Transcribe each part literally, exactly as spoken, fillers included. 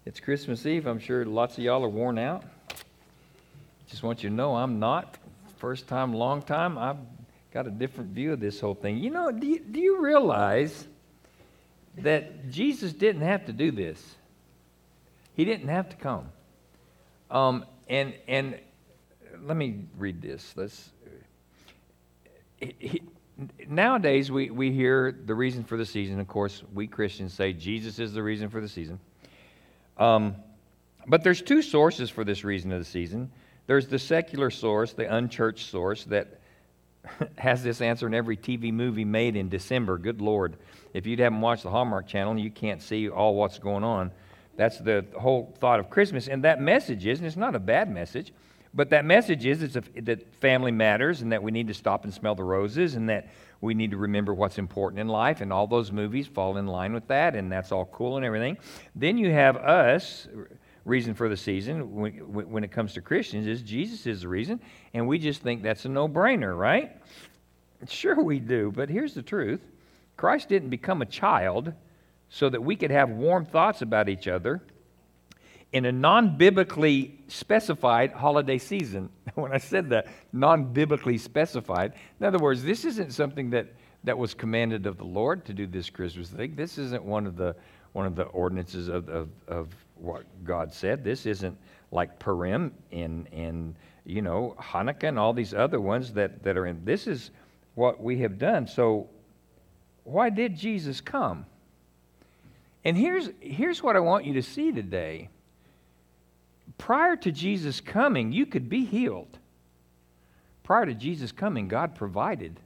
It's Christmas Eve. I'm sure lots of y'all are worn out. Just want you to know I'm not. First time, long time, I've got a different view of this whole thing. You know, do you, do you realize that Jesus didn't have to do this? He didn't have to come. Um, and and let me read this. Let's. He, he, nowadays, we, we hear the reason for the season. Of course, we Christians say Jesus is the reason for the season. Um, but there's two sources for this reason of the season. There's the secular source, the unchurched source, that has this answer in every T V movie made in December. Good Lord. If you haven't watched the Hallmark Channel, you can't see all what's going on. That's the whole thought of Christmas. And that message is, and it's not a bad message, but that message is it's a, that family matters and that we need to stop and smell the roses and that we need to remember what's important in life, and all those movies fall in line with that, and that's all cool and everything. Then you have us, reason for the season, when, when it comes to Christians, is Jesus is the reason, and we just think that's a no-brainer, right? Sure we do, but here's the truth. Christ didn't become a child so that we could have warm thoughts about each other in a non-biblically specified holiday season. When I said that, non-biblically specified, in other words, this isn't something that, that was commanded of the Lord to do this Christmas thing. This isn't one of the one of the ordinances of, of, of what God said. This isn't like Purim and, and you know, Hanukkah and all these other ones that, that are in. This is what we have done. So why did Jesus come? And here's here's what I want you to see today. Prior to Jesus coming, you could be healed. Prior to Jesus coming, God provided.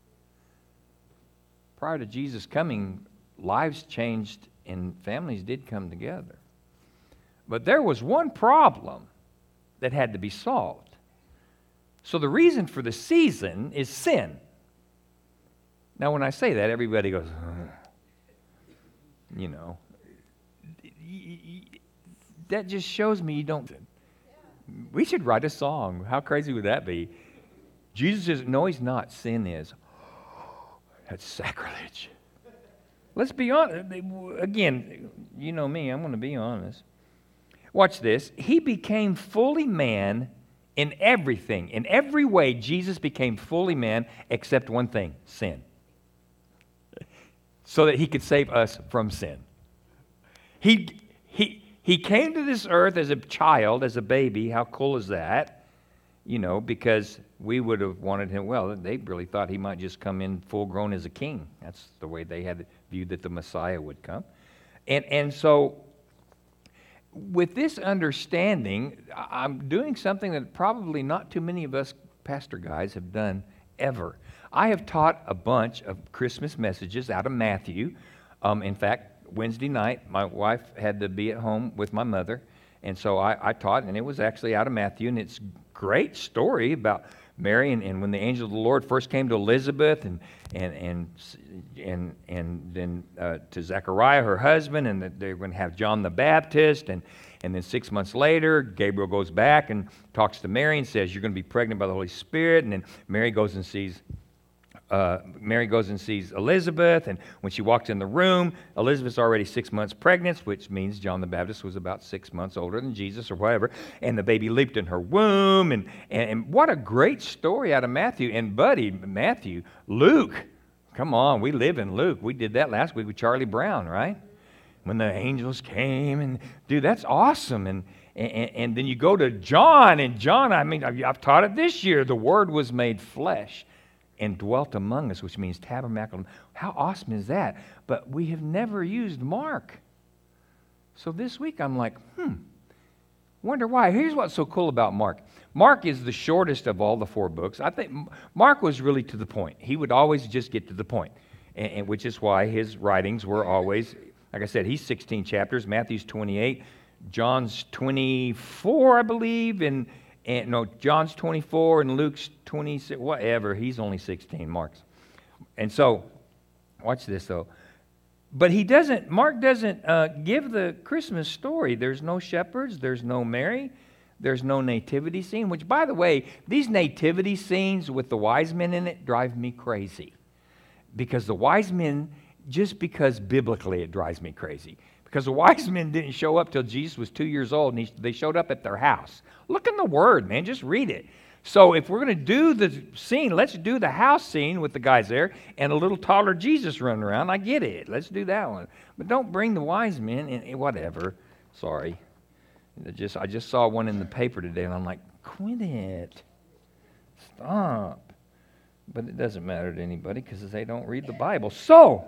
Prior to Jesus coming, lives changed and families did come together. But there was one problem that had to be solved. So the reason for the season is sin. Now, when I say that, everybody goes, ugh. You know. That just shows me you don't. We should write a song. How crazy would that be? Jesus is, no, he's not. Sin is. That's sacrilege. Let's be honest. Again, you know me, I'm going to be honest. Watch this. He became fully man in everything. In every way, Jesus became fully man except one thing, sin. So that he could save us from sin. He, he, he came to this earth as a child, as a baby. How cool is that? You know, because we would have wanted him, well, they really thought he might just come in full grown as a king. That's the way they had viewed that the Messiah would come. And, and so, with this understanding, I'm doing something that probably not too many of us pastor guys have done ever. I have taught a bunch of Christmas messages out of Matthew. Um, in fact, Wednesday night, my wife had to be at home with my mother, and so I, I taught, and it was actually out of Matthew, and it's a great story about Mary and, and when the angel of the Lord first came to Elizabeth and and and and, and then uh, to Zechariah, her husband, and that they're going to have John the Baptist, and and then six months later, Gabriel goes back and talks to Mary and says, you're going to be pregnant by the Holy Spirit, and then Mary goes and sees Uh, Mary goes and sees Elizabeth, and when she walks in the room, Elizabeth's already six months pregnant, which means John the Baptist was about six months older than Jesus or whatever, and the baby leaped in her womb, and, and, and what a great story out of Matthew. And buddy, Matthew, Luke, come on, we live in Luke. We did that last week with Charlie Brown, right? When the angels came, and dude, that's awesome. And and, and then you go to John, and John, I mean, I've, I've taught it this year, the Word was made flesh and dwelt among us, which means tabernacle. How awesome is that? But we have never used Mark. So this week I'm like, hmm, wonder why. Here's what's so cool about Mark. Mark is the shortest of all the four books. I think Mark was really to the point. He would always just get to the point, and, and which is why his writings were always, like I said, he's sixteen chapters. Matthew's twenty-eight. John's twenty-four, I believe, and And no, John's twenty-four and Luke's twenty-six, whatever. He's only sixteen, Mark's. And so, watch this though. But he doesn't, Mark doesn't uh, give the Christmas story. There's no shepherds, there's no Mary, there's no nativity scene, which by the way, these nativity scenes with the wise men in it drive me crazy. Because the wise men, just because biblically it drives me crazy. Because the wise men didn't show up till Jesus was two years old, and he, they showed up at their house. Look in the Word, man. Just read it. So if we're going to do the scene, let's do the house scene with the guys there and a little taller Jesus running around. I get it. Let's do that one. But don't bring the wise men in. Whatever. Sorry. I just, I just saw one in the paper today, and I'm like, quit it. Stop. But it doesn't matter to anybody because they don't read the Bible. So,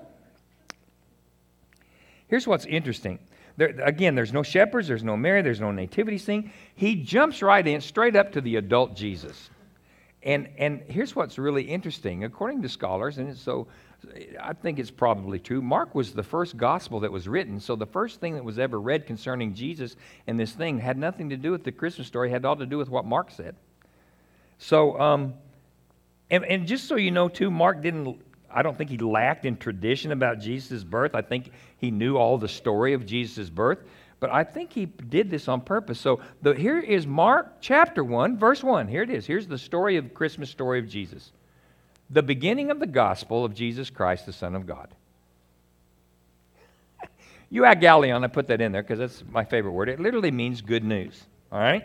here's what's interesting. There, again, there's no shepherds, there's no Mary, there's no nativity scene. He jumps right in, straight up to the adult Jesus. And and here's what's really interesting. According to scholars, and it's so I think it's probably true, Mark was the first gospel that was written, so the first thing that was ever read concerning Jesus and this thing had nothing to do with the Christmas story, had all to do with what Mark said. So, um, and, and just so you know, too, Mark didn't, I don't think he lacked in tradition about Jesus' birth. I think he knew all the story of Jesus' birth. But I think he did this on purpose. So the, here is Mark chapter one, verse one. Here it is. Here's the story of Christmas story of Jesus. The beginning of the gospel of Jesus Christ, the Son of God. Euangelion, I put that in there because that's my favorite word. It literally means good news. All right?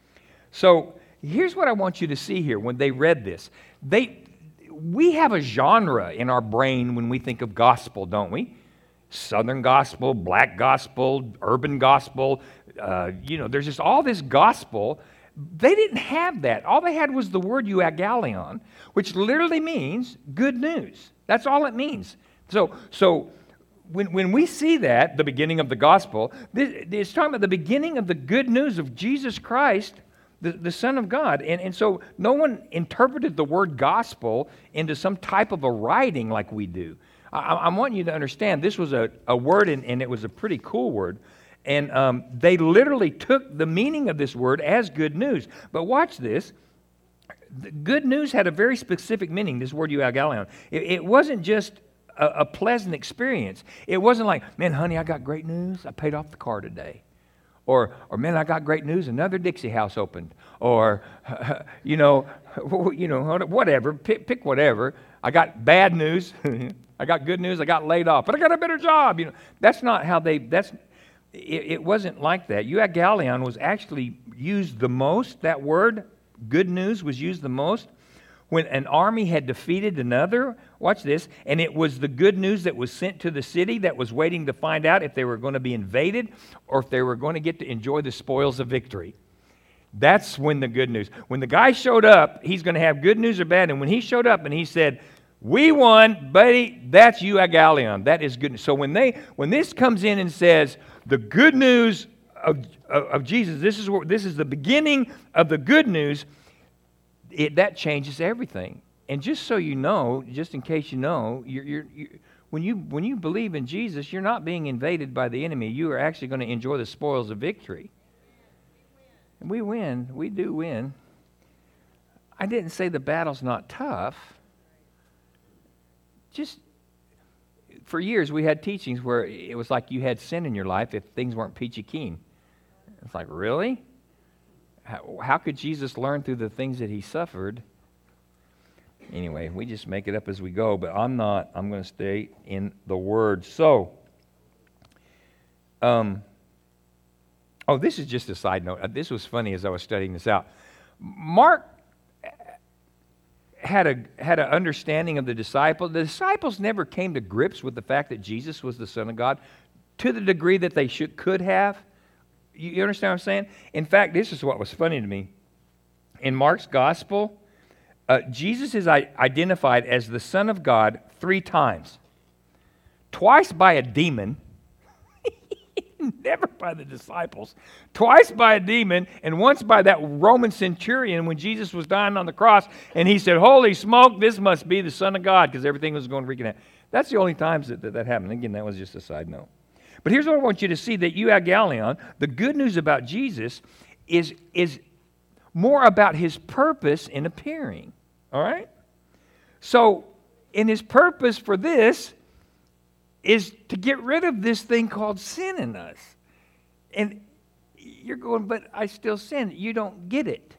So here's what I want you to see here when they read this. They... We have a genre in our brain when we think of gospel, don't we? Southern gospel, black gospel, urban gospel. Uh, you know, there's just all this gospel. They didn't have that. All they had was the word euangelion, which literally means good news. That's all it means. So, so when, when we see that, the beginning of the gospel, this, it's talking about the beginning of the good news of Jesus Christ, The, the Son of God. And, and so no one interpreted the word gospel into some type of a writing like we do. I, I want you to understand this was a, a word, and, and it was a pretty cool word. And um, they literally took the meaning of this word as good news. But watch this. The good news had a very specific meaning, this word euangelion. It, it wasn't just a, a pleasant experience. It wasn't like, man, honey, I got great news. I paid off the car today. Or, or man, I got great news. Another Dixie House opened. Or, you know, you know, whatever. Pick, pick whatever. I got bad news. I got good news. I got laid off, but I got a better job. You know, that's not how they. That's. It, it wasn't like that. Euangelion was actually used the most. That word, good news, was used the most when an army had defeated another. Watch this. And it was the good news that was sent to the city that was waiting to find out if they were going to be invaded or if they were going to get to enjoy the spoils of victory. That's when the good news. When the guy showed up, he's going to have good news or bad. And when he showed up and he said, we won, buddy, that's euangelion. That is good news. So when they, when this comes in and says, the good news of, of, of Jesus, this is, what, this is the beginning of the good news, It, that changes everything. And just so you know, just in case you know, you're, you're, you're, when you when you believe in Jesus, you're not being invaded by the enemy. You are actually going to enjoy the spoils of victory. And we win. We do win. I didn't say the battle's not tough. Just for years, we had teachings where it was like you had sin in your life if things weren't peachy keen. It's like, really? How, how could Jesus learn through the things that he suffered? Anyway, we just make it up as we go, but I'm not. I'm going to stay in the Word. So, um, oh, this is just a side note. This was funny as I was studying this out. Mark had a had an understanding of the disciples. The disciples never came to grips with the fact that Jesus was the Son of God to the degree that they should could have. You understand what I'm saying? In fact, this is what was funny to me. In Mark's gospel, uh, Jesus is identified as the Son of God three times. Twice by a demon, never by the disciples. Twice by a demon, and once by that Roman centurion when Jesus was dying on the cross, and he said, holy smoke, this must be the Son of God, because everything was going freaking out. That's the only times that, that that happened. Again, that was just a side note. But here's what I want you to see, that euangelion, the good news about Jesus, is, is more about his purpose in appearing. All right? So, in his purpose for this is to get rid of this thing called sin in us. And you're going, but I still sin. You don't get it.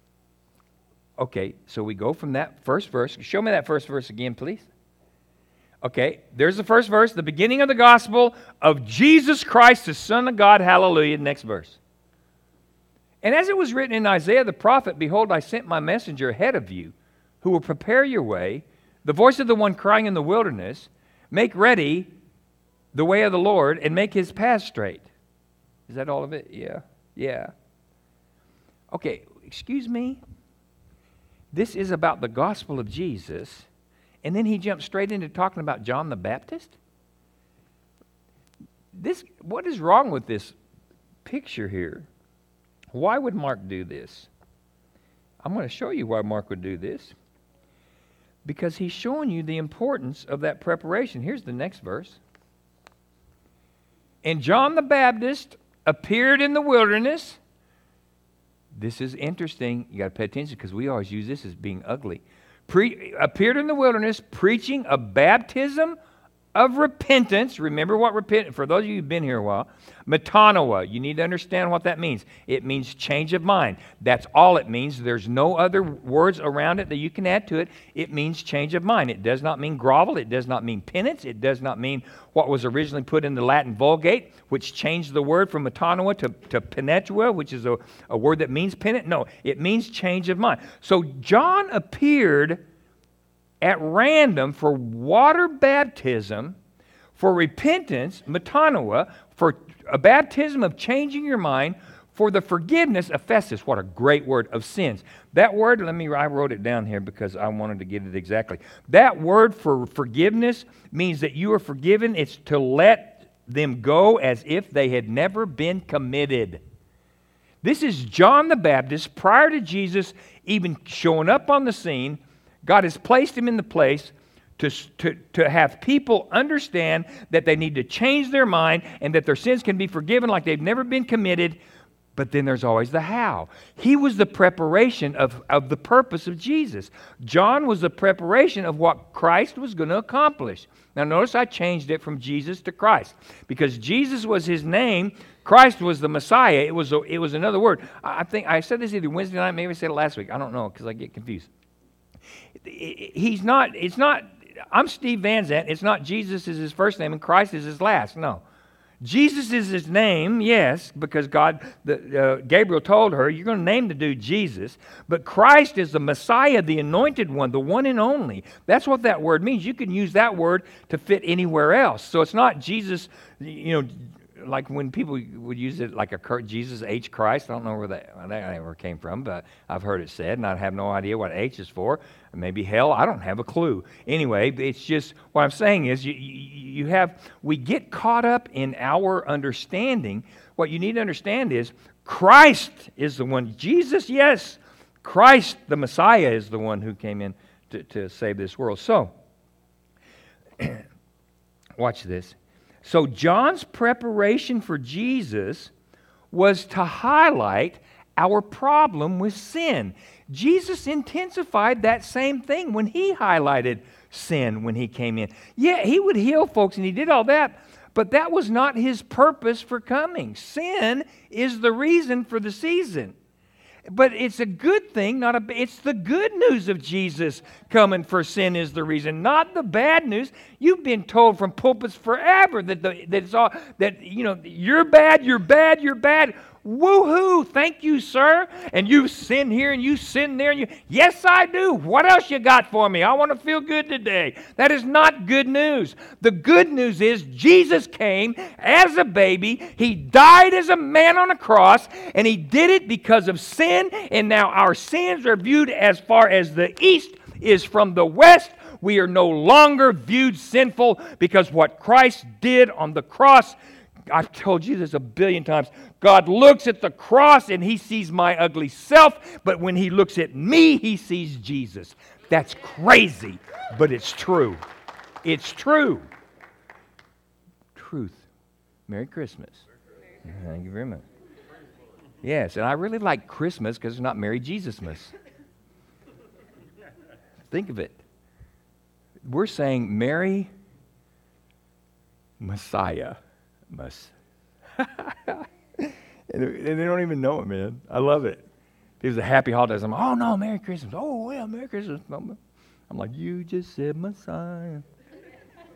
Okay, so we go from that first verse. Show me that first verse again, please. Okay, there's the first verse, the beginning of the gospel of Jesus Christ, the Son of God. Hallelujah. Next verse. And as it was written in Isaiah the prophet, behold, I sent my messenger ahead of you, who will prepare your way, the voice of the one crying in the wilderness, make ready the way of the Lord and make his path straight. Is that all of it? Yeah. Yeah. Okay, excuse me. This is about the gospel of Jesus, and then he jumps straight into talking about John the Baptist? This, what is wrong with this picture here? Why would Mark do this? I'm going to show you why Mark would do this. Because he's showing you the importance of that preparation. Here's the next verse. And John the Baptist appeared in the wilderness. This is interesting. You got to pay attention because we always use this as being ugly. Pre- appeared in the wilderness preaching a baptism of repentance. Remember what repent, for those of you who've been here a while, metanoia. You need to understand what that means. It means change of mind. That's all it means. There's no other words around it that you can add to it. It means change of mind. It does not mean grovel. It does not mean penance. It does not mean what was originally put in the Latin Vulgate, which changed the word from metanoia to, to penetua, which is a, a word that means penance. No, it means change of mind. So John appeared at random for water baptism, for repentance, metanoia, for a baptism of changing your mind, for the forgiveness of festus. What a great word, of sins. That word, let me, I wrote it down here because I wanted to get it exactly. That word for forgiveness means that you are forgiven. It's to let them go as if they had never been committed. This is John the Baptist prior to Jesus even showing up on the scene. God has placed him in the place to, to, to have people understand that they need to change their mind and that their sins can be forgiven like they've never been committed. But then there's always the how. He was the preparation of, of the purpose of Jesus. John was the preparation of what Christ was going to accomplish. Now notice I changed it from Jesus to Christ. Because Jesus was his name, Christ was the Messiah. It was, a, it was another word. I think I said this either Wednesday night, maybe I said it last week. I don't know because I get confused. He's not, it's not, I'm Steve Van Zandt. It's not Jesus is his first name and Christ is his last. No. Jesus is his name, yes, because God, the, uh, Gabriel told her, you're going to name the dude Jesus. But Christ is the Messiah, the anointed one, the one and only. That's what that word means. You can use that word to fit anywhere else. So it's not Jesus, you know, like when people would use it like a Jesus H Christ. I don't know where that, that ever came from, but I've heard it said, and I have no idea what H is for. Maybe hell, I don't have a clue. Anyway, it's just, what I'm saying is you, you, you have, we get caught up in our understanding. What you need to understand is Christ is the one. Jesus, yes. Christ, the Messiah, is the one who came in to, to save this world. So, watch this. So John's preparation for Jesus was to highlight our problem with sin. Jesus intensified that same thing when he highlighted sin when he came in. Yeah, he would heal folks and he did all that, but that was not his purpose for coming. Sin is the reason for the season. But it's a good thing, not a. It's the good news of Jesus coming for sin is the reason, not the bad news. You've been told from pulpits forever that the, that it's all that you know you're bad, you're bad, you're bad. Woo-hoo, thank you, sir. And you sin here and you sin there. And you, yes, I do. What else you got for me? I want to feel good today. That is not good news. The good news is Jesus came as a baby. He died as a man on a cross, and he did it because of sin. And now our sins are viewed as far as the east is from the west. We are no longer viewed sinful because what Christ did on the cross. I've told you this a billion times. God looks at the cross and he sees my ugly self, but when he looks at me, he sees Jesus. That's crazy, but it's true. It's true. Truth. Merry Christmas. Thank you very much. Yes, and I really like Christmas because it's not Merry Jesusmas. Think of it. We're saying Merry Messiah. Must. and they don't even know it, man. I love it. It was a happy holidays. I'm like, oh no, Merry Christmas. Oh yeah, Merry Christmas. I'm like, you just said Messiah.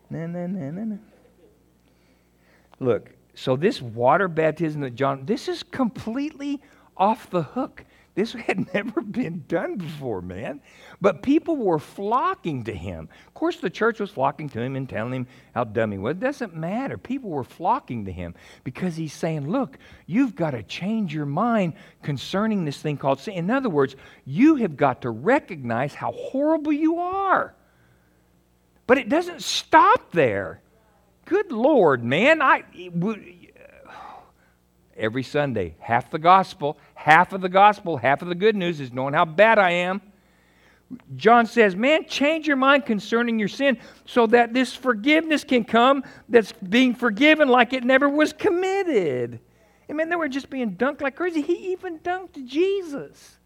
Na, na, na, na, na. Look, so this water baptism that John, this is completely off the hook. This had never been done before, man. But people were flocking to him. Of course, the church was flocking to him and telling him how dumb he was. It doesn't matter. People were flocking to him because he's saying, look, you've got to change your mind concerning this thing called sin. In other words, you have got to recognize how horrible you are. But it doesn't stop there. Good Lord, man. I Every Sunday, half the gospel, half of the gospel, half of the good news is knowing how bad I am. John says, man, change your mind concerning your sin so that this forgiveness can come that's being forgiven like it never was committed. And man, they were just being dunked like crazy. He even dunked Jesus.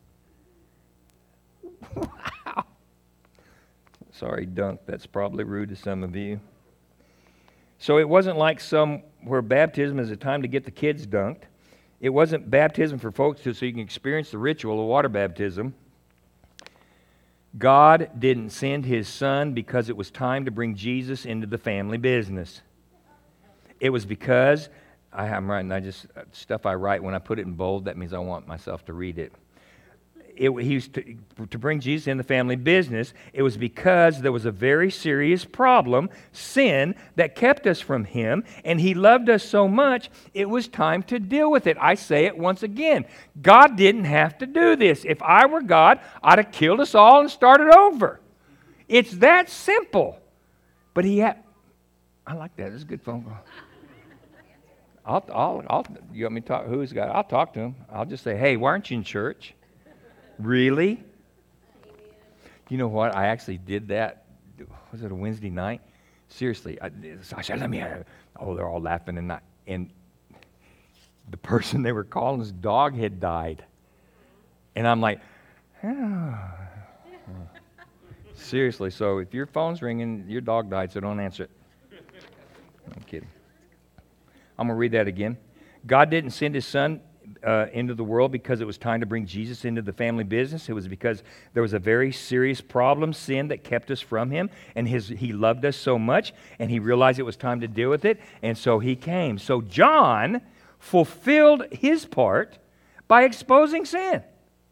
Wow. Sorry, dunk. That's probably rude to some of you. So it wasn't like some where baptism is a time to get the kids dunked. It wasn't baptism for folks to, so you can experience the ritual of water baptism. God didn't send his son because it was time to bring Jesus into the family business. It was because, I, I'm writing, I just, stuff I write, when I put it in bold, that means I want myself to read it. It, he was to, to bring Jesus in the family business. It was because there was a very serious problem, sin, that kept us from him, and he loved us so much, it was time to deal with it. I say it once again. God didn't have to do this. If I were God, I'd have killed us all and started over. It's that simple. But he had... I like that. It's a good phone call. I'll, I'll, I'll, you want me to talk? Who's got it? I'll talk to him. I'll just say, hey, why aren't you in church? Really? You know what? I actually did that. Was it a Wednesday night? Seriously. I, I said, let me have it. Oh, they're all laughing. And, I, and the person they were calling, his dog had died. And I'm like, oh. Seriously. So if your phone's ringing, your dog died, so don't answer it. I'm kidding. I'm going to read that again. God didn't send his son Uh, into the world because it was time to bring Jesus into the family business. It was because there was a very serious problem, sin, that kept us from him, and his he loved us so much, and he realized it was time to deal with it, and so he came. So John fulfilled his part by exposing sin.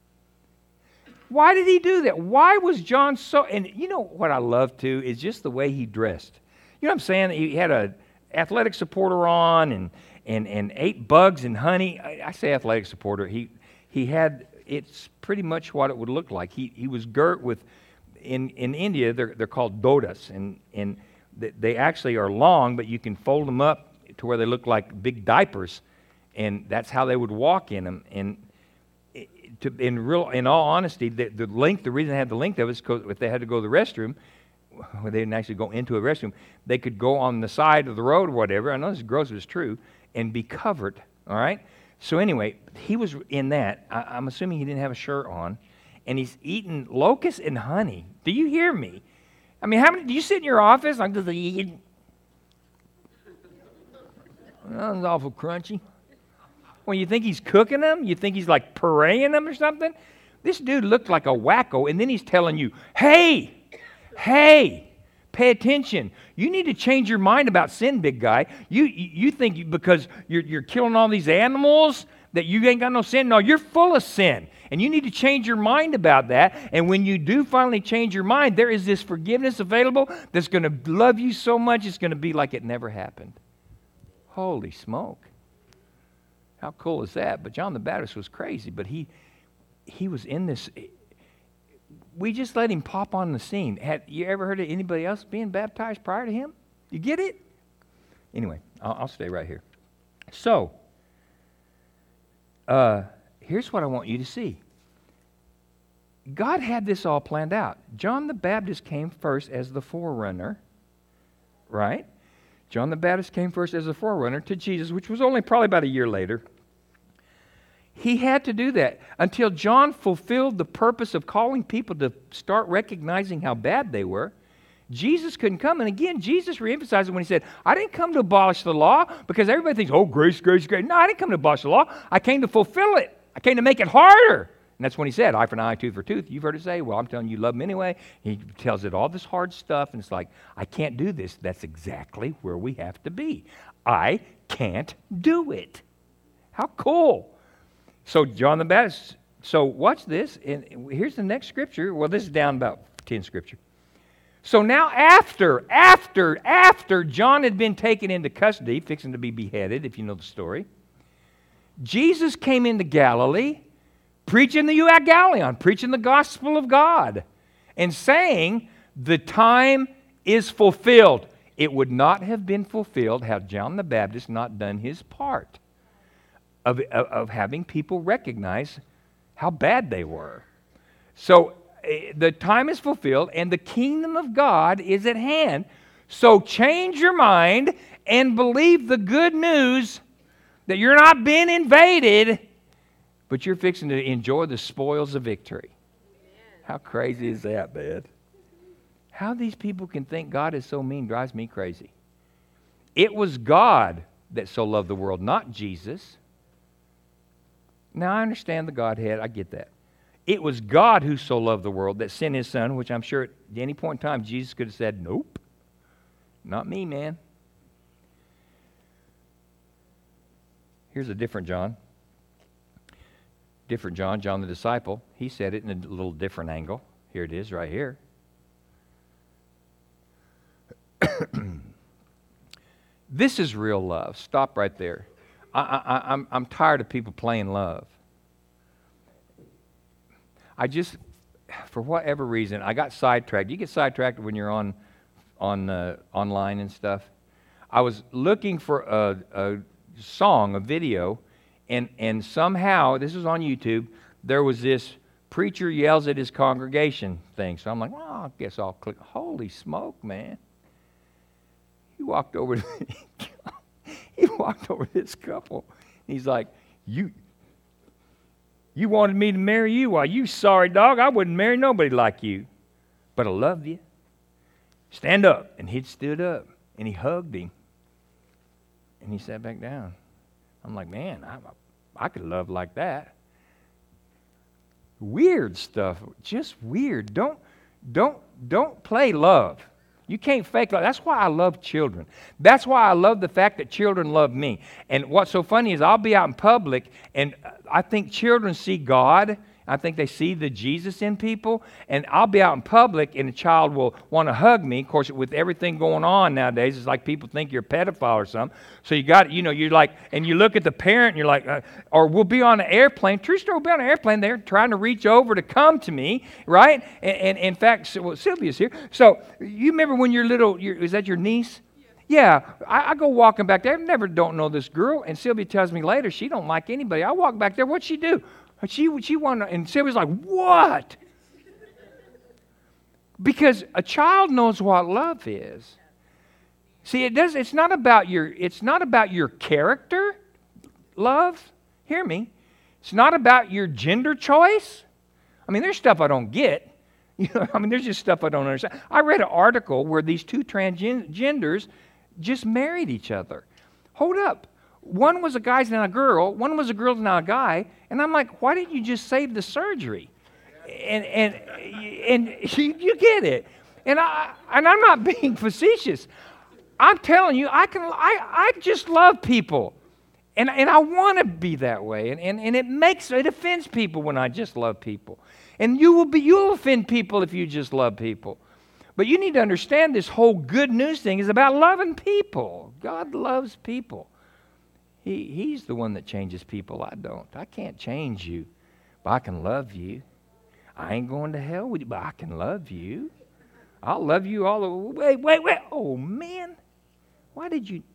Why did he do that? Why was John so... And you know what I love, too, is just the way he dressed. You know what I'm saying? He had a athletic supporter on, and And, and ate bugs and honey. I, I say athletic supporter. He he had, it's pretty much what it would look like. He he was girt with, in, in India, they're they're called dodas. And, and they actually are long, but you can fold them up to where they look like big diapers. And that's how they would walk in them. And to, in real, in all honesty, the, the length, the reason they had the length of it is because if they had to go to the restroom, where they didn't actually go into a restroom, they could go on the side of the road or whatever. I know this is gross, but it's true. And be covered, all right? So anyway, he was in that. I, I'm assuming he didn't have a shirt on. And he's eating locusts and honey. Do you hear me? I mean, how many, do you sit in your office? I'm just like, eating. That was awful crunchy. Well, you think he's cooking them? You think he's like pureeing them or something? This dude looked like a wacko, and then he's telling you, hey, hey, pay attention. You need to change your mind about sin, big guy. You you, you think you, because you're, you're killing all these animals that you ain't got no sin? No, you're full of sin. And you need to change your mind about that. And when you do finally change your mind, there is this forgiveness available that's going to love you so much, it's going to be like it never happened. Holy smoke. How cool is that? But John the Baptist was crazy, but he he was in this... We just let him pop on the scene. Had you ever heard of anybody else being baptized prior to him? You get it? Anyway, I'll, I'll stay right here. So, uh, here's what I want you to see. God had this all planned out. John the Baptist came first as the forerunner, right? John the Baptist came first as a forerunner to Jesus, which was only probably about a year later. He had to do that until John fulfilled the purpose of calling people to start recognizing how bad they were. Jesus couldn't come. And again, Jesus reemphasized it when he said, I didn't come to abolish the law, because everybody thinks, oh, grace, grace, grace. No, I didn't come to abolish the law. I came to fulfill it. I came to make it harder. And that's when he said, eye for an eye, tooth for tooth. You've heard it say, well, I'm telling you, you love him anyway. He tells it all this hard stuff, and it's like, I can't do this. That's exactly where we have to be. I can't do it. How cool. So John the Baptist, so watch this, and here's the next scripture. Well, this is down about ten scripture. So now after, after, after John had been taken into custody, fixing to be beheaded, if you know the story, Jesus came into Galilee, preaching the euangelion, preaching the gospel of God, and saying, the time is fulfilled. It would not have been fulfilled had John the Baptist not done his part of, of, of having people recognize how bad they were. So uh, the time is fulfilled, and the kingdom of God is at hand. So change your mind and believe the good news that you're not being invaded, but you're fixing to enjoy the spoils of victory. Amen. How crazy is that, man? How these people can think God is so mean drives me crazy. It was God that so loved the world, not Jesus. Now, I understand the Godhead. I get that. It was God who so loved the world that sent his son, which I'm sure at any point in time Jesus could have said, nope, not me, man. Here's a different John. Different John, John the disciple. He said it in a little different angle. Here it is right here. This is real love. Stop right there. I, I, I'm, I'm tired of people playing love. I just, for whatever reason, I got sidetracked. You get sidetracked when you're on, on uh, online and stuff. I was looking for a, a song, a video, And and somehow, this was on YouTube, there was this preacher yells at his congregation thing. So I'm like, well, I guess I'll click. Holy smoke, man. He walked over to, he walked over to this couple. He's like, you, you wanted me to marry you? Why, you sorry dog, I wouldn't marry nobody like you. But I love you. Stand up. And he stood up, and he hugged him. And he sat back down. I'm like, man, I, I could love like that. Weird stuff, just weird. Don't, don't, don't play love. You can't fake love. That's why I love children. That's why I love the fact that children love me. And what's so funny is I'll be out in public, and I think children see God. I think they see the Jesus in people, and I'll be out in public, and a child will want to hug me. Of course, with everything going on nowadays, it's like people think you're a pedophile or something. So you got, you know, you're like, and you look at the parent, and you're like, uh, or we'll be on an airplane. True story, we'll be on an airplane. They're trying to reach over to come to me, right? And, and in fact, well, Sylvia's here. So you remember when you're little? You're, is that your niece? Yeah, I, I go walking back there. I never don't know this girl, and Sylvia tells me later she don't like anybody. I walk back there. What'd she do? She she wanted, and Sylvia's like, what? Because a child knows what love is. See, it does. It's not about your. It's not about your character. Love. Hear me. It's not about your gender choice. I mean, there's stuff I don't get. You know, I mean, there's just stuff I don't understand. I read an article where these two transgenders just married each other. Hold up. One was a guy and a girl. One was a girl and a guy. And I'm like, why didn't you just save the surgery? And and and you, you get it. And I and I'm not being facetious. I'm telling you, I can. I, I just love people, and and I want to be that way. And, and and it makes it offends people when I just love people. And you will be you'll offend people if you just love people. But you need to understand this whole good news thing is about loving people. God loves people. He, he's the one that changes people. I don't. I can't change you, but I can love you. I ain't going to hell with you, but I can love you. I'll love you all the way. Wait, wait, wait. Oh, man. Why did you?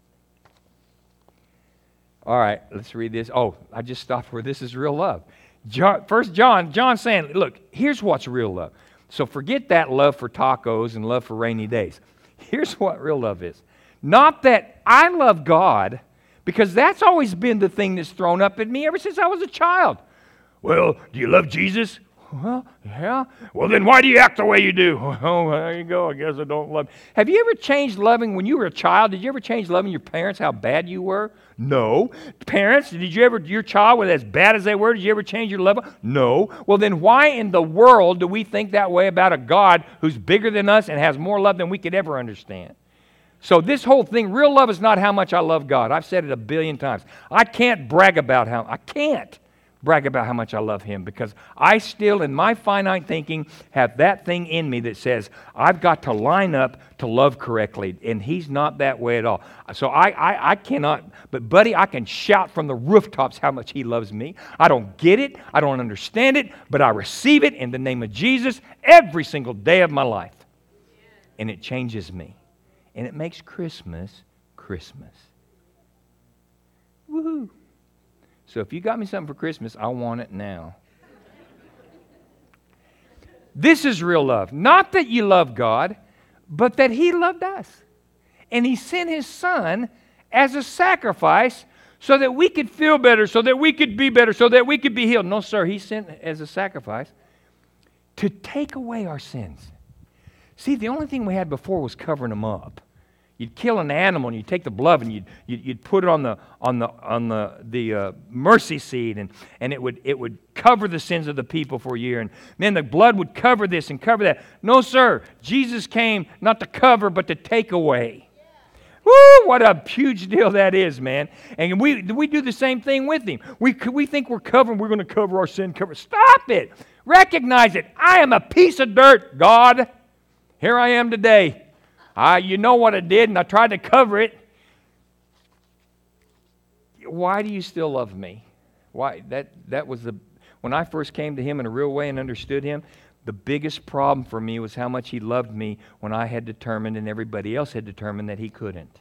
All right, let's read this. Oh, I just stopped where this is real love. John, First John, John's saying, look, here's what's real love. So forget that love for tacos and love for rainy days. Here's what real love is. Not that I love God, because that's always been the thing that's thrown up at me ever since I was a child. Well, do you love Jesus? Well, yeah. Well, then why do you act the way you do? Oh, there you go. I guess I don't love. Have you ever changed loving when you were a child? Did you ever change loving your parents how bad you were? No. Parents, did you ever, your child was as bad as they were, did you ever change your love? No. Well, then why in the world do we think that way about a God who's bigger than us and has more love than we could ever understand? So this whole thing, real love is not how much I love God. I've said it a billion times. I can't brag about how, I can't. brag about how much I love Him, because I still, in my finite thinking, have that thing in me that says I've got to line up to love correctly, and He's not that way at all. So I, I, I cannot, but buddy, I can shout from the rooftops how much He loves me. I don't get it, I don't understand it, but I receive it in the name of Jesus every single day of my life. And it changes me. And it makes Christmas, Christmas. Woohoo! So if you got me something for Christmas, I want it now. This is real love. Not that you love God, but that He loved us. And He sent His Son as a sacrifice so that we could feel better, so that we could be better, so that we could be healed. No, sir, He sent as a sacrifice to take away our sins. See, the only thing we had before was covering them up. You'd kill an animal and you'd take the blood and you'd, you'd, you'd put it on the on the on the the uh, mercy seat, and, and it would it would cover the sins of the people for a year, and then the blood would cover this and cover that. No, sir, Jesus came not to cover but to take away. Woo! What a huge deal that is, man. And we we do the same thing with Him. We we think we're covering. We're going to cover our sin. Cover. Stop it. Recognize it. I am a piece of dirt, God. Here I am today. I, you know what I did, and I tried to cover it. Why do you still love me? Why? That that was the when I first came to Him in a real way and understood Him. The biggest problem for me was how much He loved me when I had determined and everybody else had determined that He couldn't.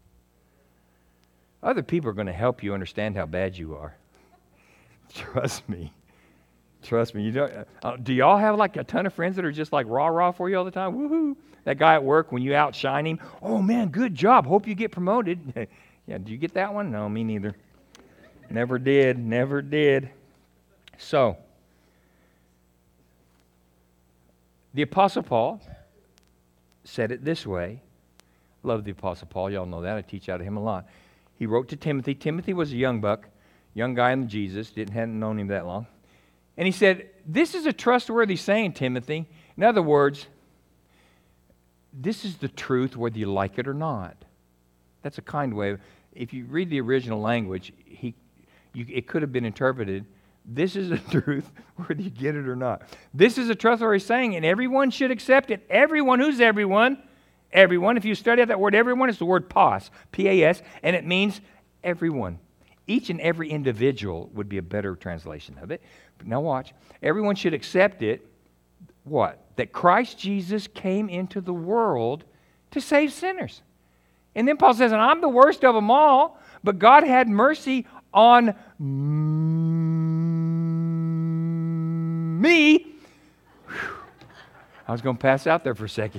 Other people are going to help you understand how bad you are. Trust me. Trust me. You don't, uh, do y'all have like a ton of friends that are just like rah-rah for you all the time? Woohoo! That guy at work, when you outshine him, oh man, good job. Hope you get promoted. Yeah, did you get that one? No, me neither. Never did. Never did. So, the Apostle Paul said it this way. Love the Apostle Paul. Y'all know that. I teach out of him a lot. He wrote to Timothy. Timothy was a young buck, young guy in Jesus. Didn't hadn't known him that long. And he said, this is a trustworthy saying, Timothy. In other words, this is the truth whether you like it or not. That's a kind way of, if you read the original language, he, you, it could have been interpreted, this is the truth whether you get it or not. This is a trustworthy saying, and everyone should accept it. Everyone. Who's everyone? Everyone. If you study out that word everyone, it's the word pas, P A S, and it means everyone. Each and every individual would be a better translation of it. But now watch. Everyone should accept it. What? That Christ Jesus came into the world to save sinners. And then Paul says, and I'm the worst of them all, but God had mercy on me. Whew. I was going to pass out there for a second.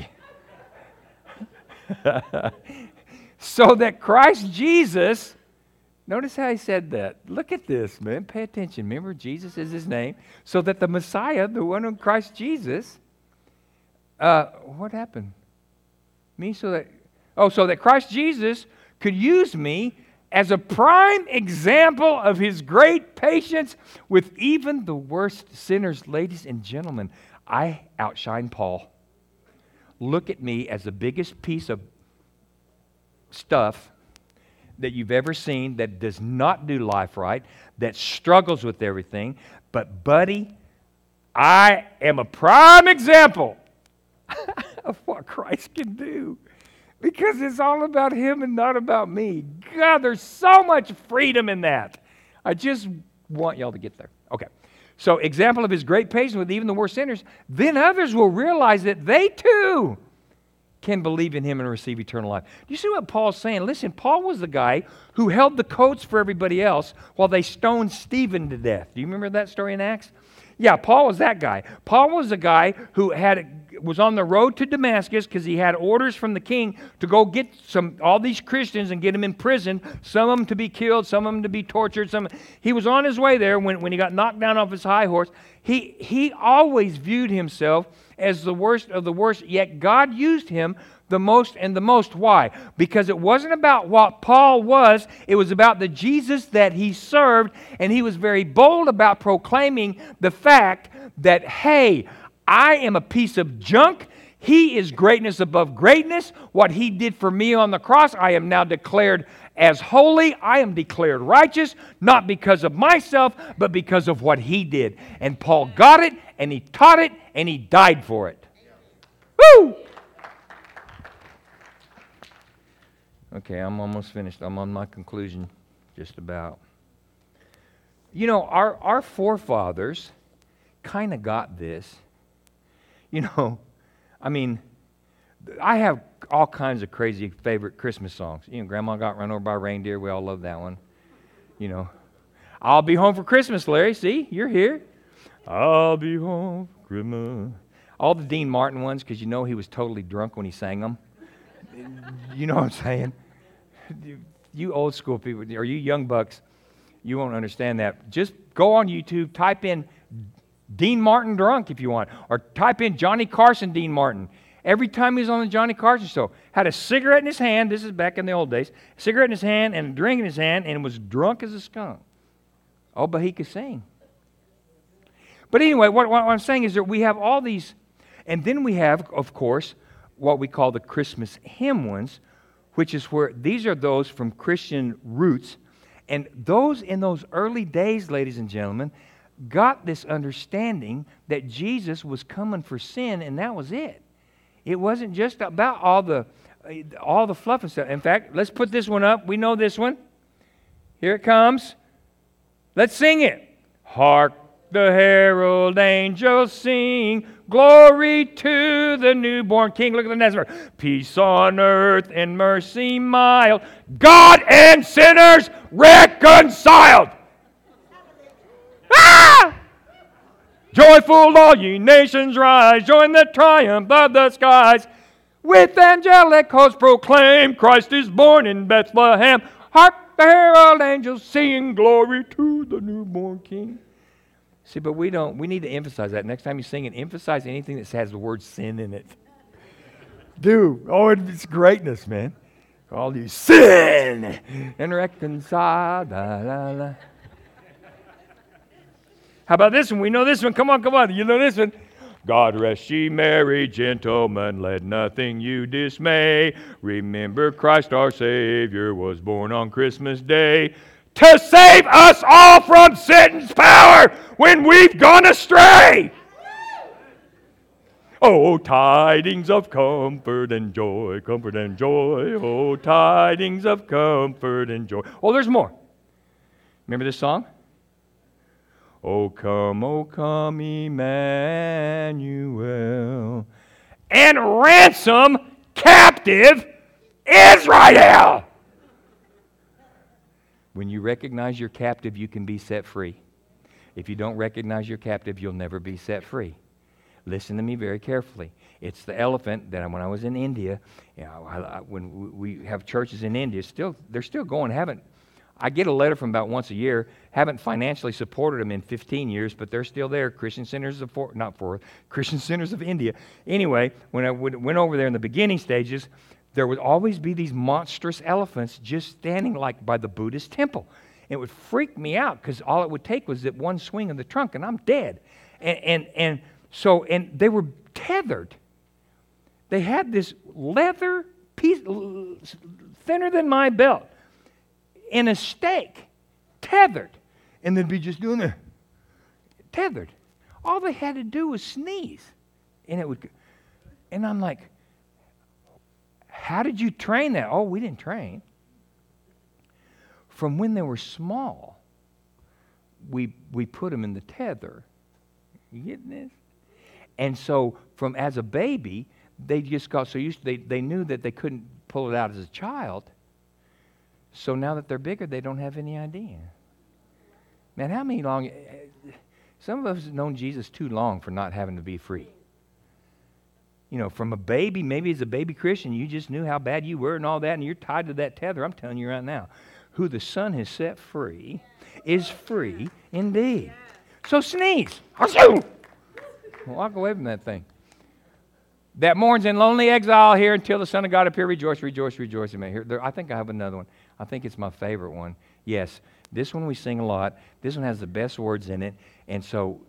So that Christ Jesus, notice how he said that. Look at this, man. Pay attention. Remember, Jesus is his name. So that the Messiah, the one in Christ Jesus, uh, what happened? Me so that, oh, so that Christ Jesus could use me as a prime example of His great patience with even the worst sinners. Ladies and gentlemen, I outshine Paul. Look at me as the biggest piece of stuff that you've ever seen that does not do life right, that struggles with everything. But, buddy, I am a prime example of what Christ can do, because it's all about Him and not about me. God, there's so much freedom in that. I just want y'all to get there. Okay. So, example of His great patience with even the worst sinners. Then others will realize that they too can believe in Him and receive eternal life. Do you see what Paul's saying? Listen, Paul was the guy who held the coats for everybody else while they stoned Stephen to death. Do you remember that story in Acts? Yeah, Paul was that guy. Paul was a guy who had was on the road to Damascus because he had orders from the king to go get some all these Christians and get them in prison, some of them to be killed, some of them to be tortured. Some he was on his way there when, when he got knocked down off his high horse. He he always viewed himself as the worst of the worst, yet God used him the most and the most. Why? Because it wasn't about what Paul was, it was about the Jesus that he served, and he was very bold about proclaiming the fact that, hey, I am a piece of junk. He is greatness above greatness. What he did for me on the cross, I am now declared as holy. I am declared righteous, not because of myself, but because of what he did. And Paul got it, and he taught it, and he died for it. Woo! Okay, I'm almost finished. I'm on my conclusion, just about. You know, our, our forefathers kind of got this. You know, I mean, I have all kinds of crazy favorite Christmas songs. You know, Grandma Got Run Over by a Reindeer. We all love that one. You know, I'll be home for Christmas, Larry. See, you're here. I'll be home for Christmas. All the Dean Martin ones, because you know he was totally drunk when he sang them. You know what I'm saying? You old school people, or you young bucks, you won't understand that. Just go on YouTube, type in Dean Martin drunk if you want, or type in Johnny Carson Dean Martin. Every time he was on the Johnny Carson show, had a cigarette in his hand, this is back in the old days, a cigarette in his hand and a drink in his hand, and was drunk as a skunk. Oh, but he could sing. But anyway, what, what I'm saying is that we have all these, and then we have, of course, what we call the Christmas hymn ones, which is where these are those from Christian roots. And those in those early days, ladies and gentlemen, got this understanding that Jesus was coming for sin, and that was it. It wasn't just about all the all the fluff and stuff. In fact, let's put this one up. We know this one. Here it comes. Let's sing it. Hark the herald angels sing, glory to the newborn King. Look at the next verse. Peace on earth and mercy mild, God and sinners reconciled. Ah! Joyful all ye nations rise, join the triumph of the skies. With angelic hosts proclaim, Christ is born in Bethlehem. Hark the herald angels sing, glory to the newborn King. See, but we don't, we need to emphasize that. Next time you sing it, emphasize anything that has the word sin in it. Dude, oh, it's greatness, man. All you sin and reconcile. La, la, la. How about this one? We know this one. Come on, come on. You know this one. God rest ye merry gentlemen, let nothing you dismay. Remember Christ our Savior was born on Christmas Day to save us all from Satan's power when we've gone astray. Oh, tidings of comfort and joy, comfort and joy. Oh, tidings of comfort and joy. Oh, there's more. Remember this song? Oh, come, oh, come, Emmanuel, and ransom captive Israel. When you recognize you're captive, you can be set free. If you don't recognize you're captive, you'll never be set free. Listen to me very carefully. It's the elephant that when I was in India, you know, I, I, when we have churches in India, still they're still going. Haven't I get a letter from about once a year. Haven't financially supported them in fifteen years, but they're still there. Christian Centers of for, not for Christian Centers of India. Anyway, when I would, went over there in the beginning stages, there would always be these monstrous elephants just standing like by the Buddhist temple. It would freak me out because all it would take was that one swing of the trunk and I'm dead. And and and so and they were tethered. They had this leather piece thinner than my belt in a stake, tethered, and they'd be just doing it, tethered. All they had to do was sneeze, and it would. And I'm like, how did you train that? Oh, we didn't train. From when they were small, we we put them in the tether. You getting this? And so, from as a baby, they just got so used to, they they knew that they couldn't pull it out as a child. So now that they're bigger, they don't have any idea. Man, how many long... Some of us have known Jesus too long for not having to be free. You know, from a baby, maybe as a baby Christian, you just knew how bad you were and all that, and you're tied to that tether. I'm telling you right now, who the Son has set free is free indeed. So sneeze. Walk away from that thing. That mourns in lonely exile here until the Son of God appear. Rejoice, rejoice, rejoice. Here, there, I think I have another one. I think it's my favorite one. Yes, this one we sing a lot. This one has the best words in it. And so,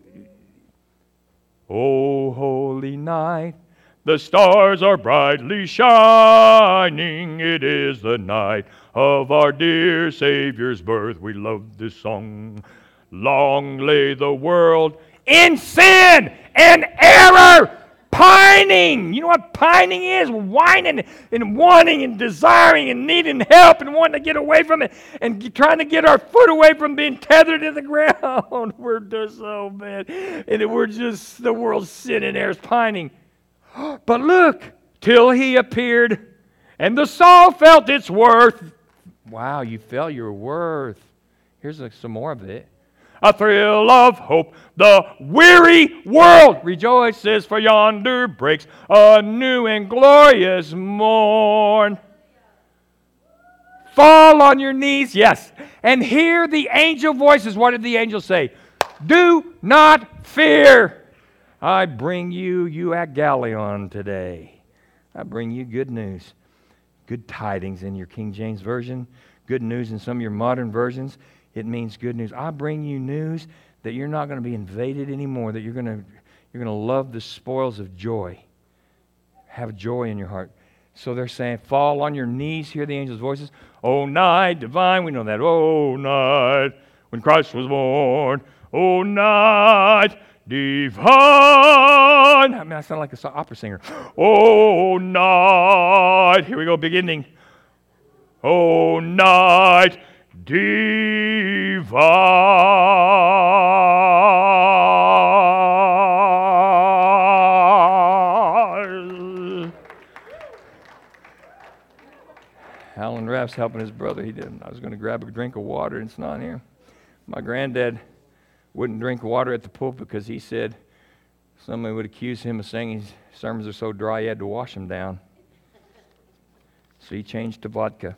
oh, holy night, the stars are brightly shining. It is the night of our dear Savior's birth. We love this song. Long lay the world in sin and error, pining. You know what pining is? Whining and wanting and desiring and needing help and wanting to get away from it and trying to get our foot away from being tethered to the ground. We're just so bad. And we're just, the world's sin and error is pining. But look, till he appeared and the soul felt its worth. Wow, you felt your worth. Here's some more of it. A thrill of hope, the weary world rejoices, for yonder breaks a new and glorious morn. Fall on your knees, yes, and hear the angel voices. What did the angel say? Do not fear. I bring you, you Agalion today. I bring you good news. Good tidings in your King James Version. Good news in some of your modern versions. It means good news. I bring you news that you're not going to be invaded anymore, that you're going to you're going to love the spoils of joy. Have joy in your heart. So they're saying, fall on your knees, hear the angels' voices. O night divine, we know that. O night when Christ was born. O night divine. I mean, I sound like an opera singer. O night. Here we go, big ending. O night divine. Alan Raff's helping his brother. He didn't. I was going to grab a drink of water, and it's not here. My granddad wouldn't drink water at the pulpit because he said somebody would accuse him of saying his sermons are so dry he had to wash them down. So he changed to vodka.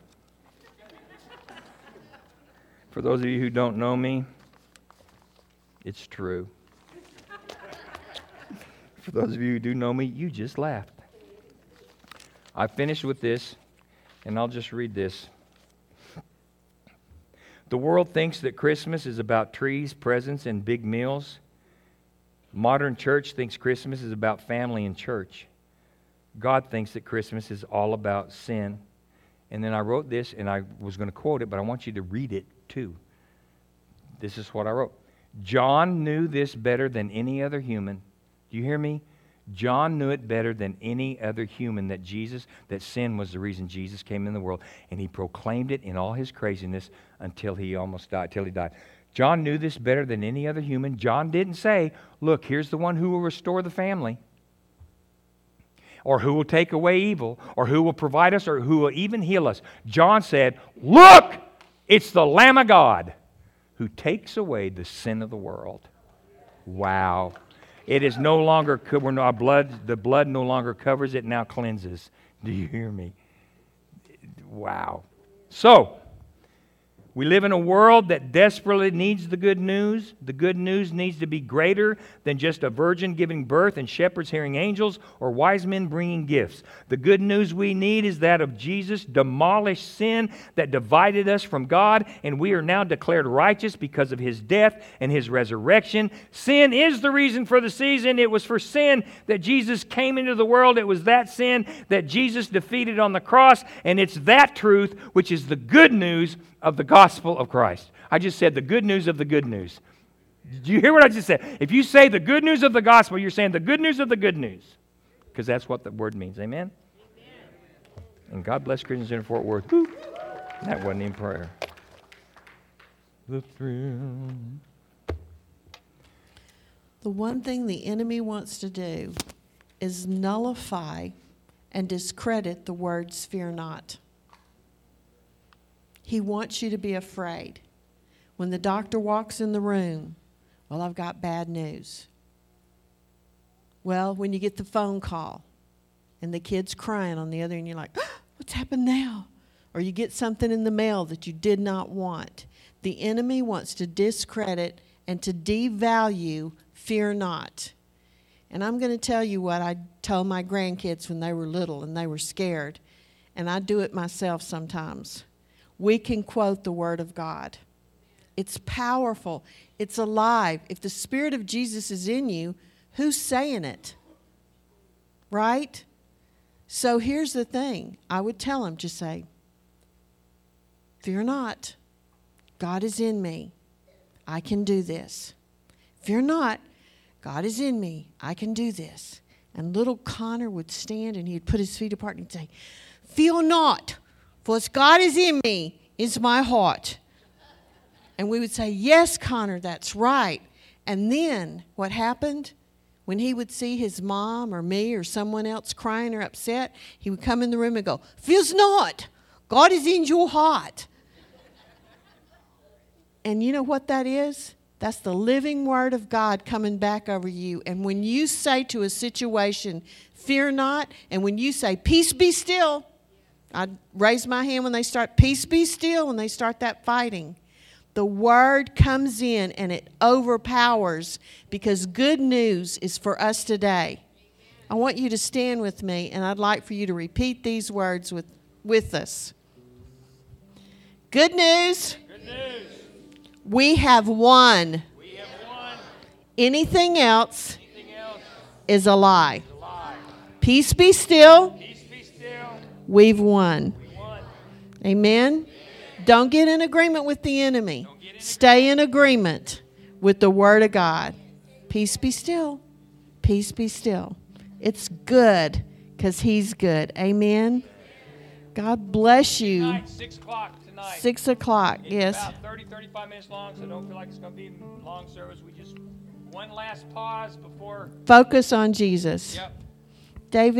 For those of you who don't know me, it's true. For those of you who do know me, you just laughed. I finished with this, and I'll just read this. The world thinks that Christmas is about trees, presents, and big meals. Modern church thinks Christmas is about family and church. God thinks that Christmas is all about sin. And then I wrote this, and I was going to quote it, but I want you to read it too. This is what I wrote. John knew this better than any other human. Do you hear me? John knew it better than any other human that Jesus, that sin was the reason Jesus came in the world. And he proclaimed it in all his craziness until he almost died, till he died. John knew this better than any other human. John didn't say, look, here's the one who will restore the family, or who will take away evil, or who will provide us, or who will even heal us. John said, look, it's the Lamb of God who takes away the sin of the world. Wow. It is no longer, our blood, the blood no longer covers it, now cleanses. Do you hear me? Wow. So, we live in a world that desperately needs the good news. The good news needs to be greater than just a virgin giving birth and shepherds hearing angels or wise men bringing gifts. The good news we need is that of Jesus demolished sin that divided us from God, and we are now declared righteous because of His death and His resurrection. Sin is the reason for the season. It was for sin that Jesus came into the world. It was that sin that Jesus defeated on the cross, and it's that truth which is the good news of the gospel of Christ. I just said the good news of the good news. Did you hear what I just said? If you say the good news of the gospel, you're saying the good news of the good news. Because that's what the word means. Amen? Amen. And God bless Christians in Fort Worth. Woo. That wasn't in prayer. The thrill. The one thing the enemy wants to do is nullify and discredit the words fear not. He wants you to be afraid. When the doctor walks in the room, Well, I've got bad news. Well, when you get the phone call and the kid's crying on the other end, you're like, oh, what's happened now? Or you get something in the mail that you did not want. The enemy wants to discredit and to devalue fear not. And I'm going to tell you what I told my grandkids when they were little and they were scared. And I do it myself sometimes. We can quote the Word of God. It's powerful. It's alive. If the Spirit of Jesus is in you, who's saying it? Right? So here's the thing. I would tell them, just say, fear not. God is in me. I can do this. Fear not. God is in me. I can do this. And little Connor would stand and he'd put his feet apart and he'd say, fear not, for as God is in me is my heart. And we would say, yes, Connor, that's right. And then what happened? When he would see his mom or me or someone else crying or upset, he would come in the room and go, fear not, God is in your heart. And you know what that is? That's the living Word of God coming back over you. And when you say to a situation, fear not, and when you say, peace be still, I raise my hand when they start, peace be still, when they start that fighting. The Word comes in and it overpowers, because good news is for us today. I want you to stand with me, and I'd like for you to repeat these words with, with us. Good news. Good news. We have won. We have won. Anything else, Anything else is a lie. is a lie. Peace be still. Peace be still. We've won. We won. Amen. Don't get in agreement with the enemy. Stay in agreement with the Word of God. Peace be still. Peace be still. It's good because He's good. Amen. God bless you. Tonight, six o'clock tonight. Six o'clock, It's yes. about thirty, thirty-five minutes long, so don't feel like it's going to be a long service. We just, one last pause before. Focus on Jesus. Yep. David.